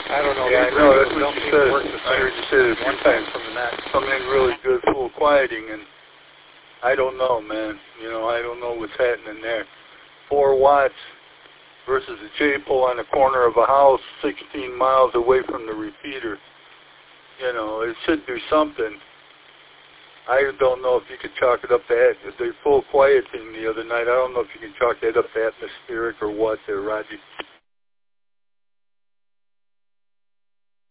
I don't know. Yeah, I know. That's what you said. I I heard you say it a few times. From the net. Something really good, full quieting, and I don't know, man. You know, I don't know what's happening there. 4 watts versus a J-pole on the corner of a house 16 miles away from the repeater. You know, it should do something. I don't know if you could chalk it up to the full quieting the other night. I don't know if you can chalk that up to atmospheric or what there, Roger.